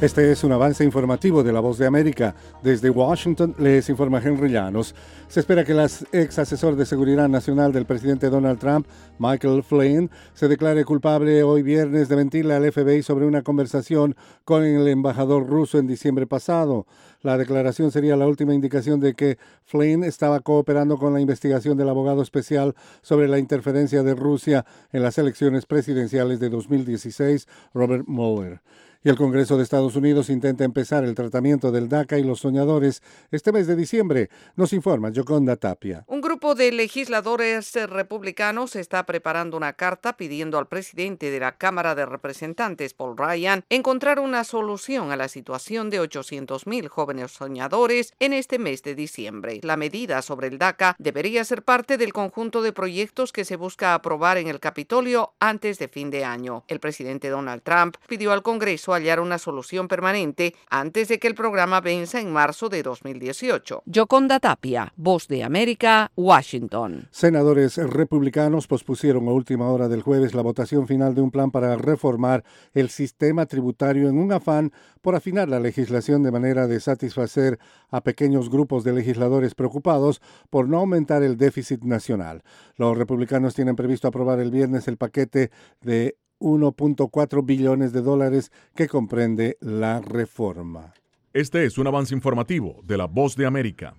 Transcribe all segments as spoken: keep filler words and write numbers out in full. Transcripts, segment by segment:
Este es un avance informativo de La Voz de América. Desde Washington les informa Henry Llanos. Se espera que el ex asesor de Seguridad Nacional del presidente Donald Trump, Michael Flynn, se declare culpable hoy viernes de mentirle al F B I sobre una conversación con el embajador ruso en diciembre pasado. La declaración sería la última indicación de que Flynn estaba cooperando con la investigación del abogado especial sobre la interferencia de Rusia en las elecciones presidenciales de dos mil dieciséis, Robert Mueller. Y el Congreso de Estados Unidos intenta empezar el tratamiento del DACA y los soñadores este mes de diciembre, nos informa Yoconda Tapia. Un grupo de legisladores republicanos está preparando una carta pidiendo al presidente de la Cámara de Representantes, Paul Ryan, encontrar una solución a la situación de ochocientos mil jóvenes soñadores en este mes de diciembre. La medida sobre el DACA debería ser parte del conjunto de proyectos que se busca aprobar en el Capitolio antes de fin de año. El presidente Donald Trump pidió al Congreso hallar una solución permanente antes de que el programa venza en marzo de dos mil dieciocho. Yoconda Tapia, Voz de América, Washington. Senadores republicanos pospusieron a última hora del jueves la votación final de un plan para reformar el sistema tributario en un afán por afinar la legislación de manera de satisfacer a pequeños grupos de legisladores preocupados por no aumentar el déficit nacional. Los republicanos tienen previsto aprobar el viernes el paquete de uno punto cuatro billones de dólares que comprende la reforma. Este es un avance informativo de La Voz de América.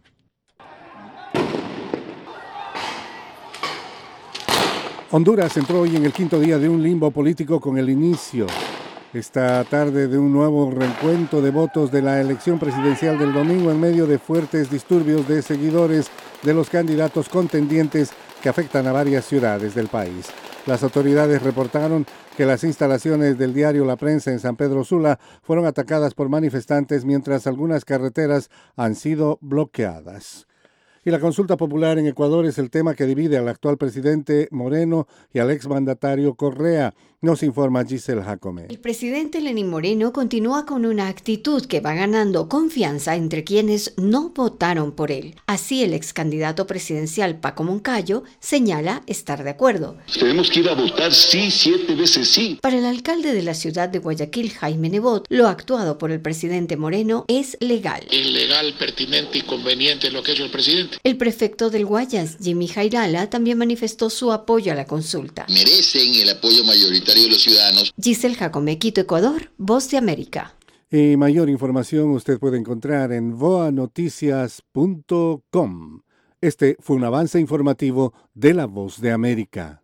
Honduras entró hoy en el quinto día de un limbo político con el inicio esta tarde de un nuevo recuento de votos de la elección presidencial del domingo en medio de fuertes disturbios de seguidores de los candidatos contendientes que afectan a varias ciudades del país. Las autoridades reportaron que las instalaciones del diario La Prensa en San Pedro Sula fueron atacadas por manifestantes mientras algunas carreteras han sido bloqueadas. Y la consulta popular en Ecuador es el tema que divide al actual presidente Moreno y al exmandatario Correa. Nos informa Giselle Jacome. El presidente Lenín Moreno continúa con una actitud que va ganando confianza entre quienes no votaron por él. Así el ex candidato presidencial Paco Moncayo señala estar de acuerdo. Tenemos que ir a votar sí, siete veces sí. Para el alcalde de la ciudad de Guayaquil, Jaime Nebot, lo actuado por el presidente Moreno es legal. Es legal, pertinente y conveniente lo que ha hecho el presidente. El prefecto del Guayas, Jimmy Jairala, también manifestó su apoyo a la consulta. Merecen el apoyo mayoritario de los ciudadanos. Giselle Jacome, Quito, Ecuador, Voz de América. Y mayor información usted puede encontrar en voa noticias punto com. Este fue un avance informativo de La Voz de América.